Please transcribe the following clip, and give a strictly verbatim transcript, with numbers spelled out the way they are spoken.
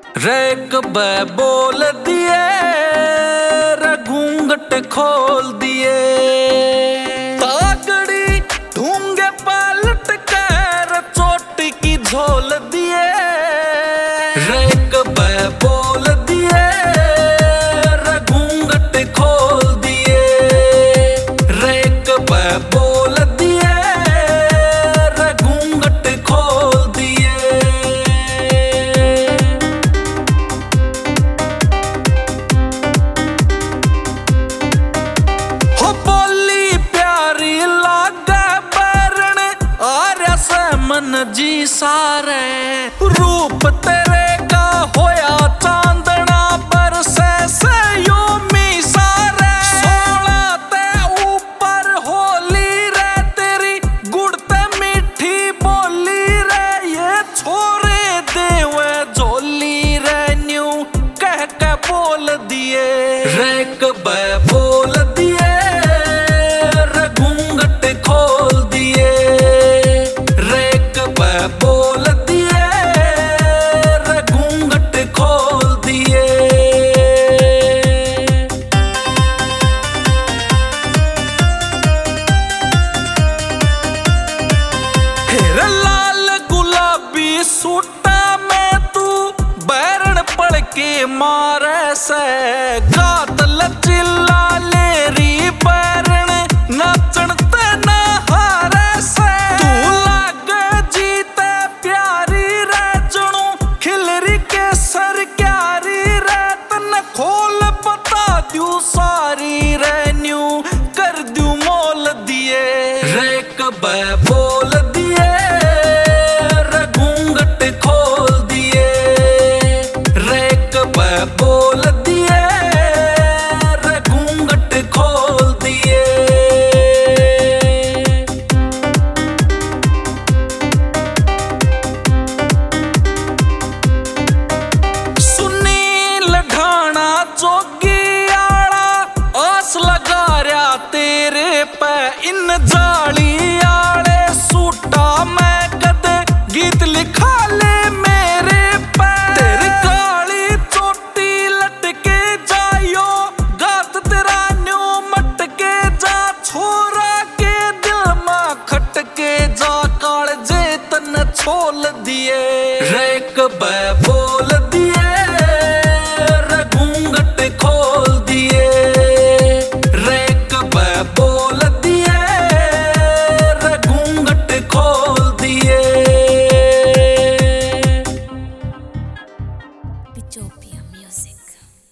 Rake बे बोल दिए रे घूंघट खोल दिए, तागड़ी ढूंगे पलट कर चोटी की झोल दिए। रेक बे बोल दिए रे घूंघट खोल दिए, रेक बे बोल दिए रे घूंघट खोल दिए। हो बोली प्यारी लागे बैरण आर्या से मन जी सारे, रूप तेरे का होया चांदना बरसे से यूं मी सारे। सोला ते ऊपर होली रे तेरी गुड़ते मीठी बोली रे, ये छोरे देवे झोली रे न्यू कह के बोल दिए। रेक बे बोल दिए रे घूंघट खोल दिए, रेक बे बोल दिए रे घूंघट खोल दिए। हेरे लाल गुलाबी सूटा में तू बैरण पड़ के मारे से, गात लचिला लेरी बैरण नाचण ते ना हारे से। तू लागे जीते प्यारी रे जणू खिलरी के सर क्यारी रे, तन खोल बता द्यू सारी रे न्यू कर द्यू मोल दिए। रेक बे बोल दिए रे घूंघट खोल दिए, रेक बे बोल दिए रे घूंघट खोल दिए। सुनील ढाणा जोगी आड़ा आस लगा रहा तेरे पे, इन जाली आड़े सूटा मैं कदे गीत लिखा ले मेरे पे। तेरी काली चोटी लटके जायो गात तेरा न्यू मटके जा, छोरा के दिल में खटके जा काल जे तन छोल दिए। रेक बे बोल दिए रे घूंघट खोल दिए, रेक बे बोल दिए रे घूंघट खोल दिए। Ethiopia.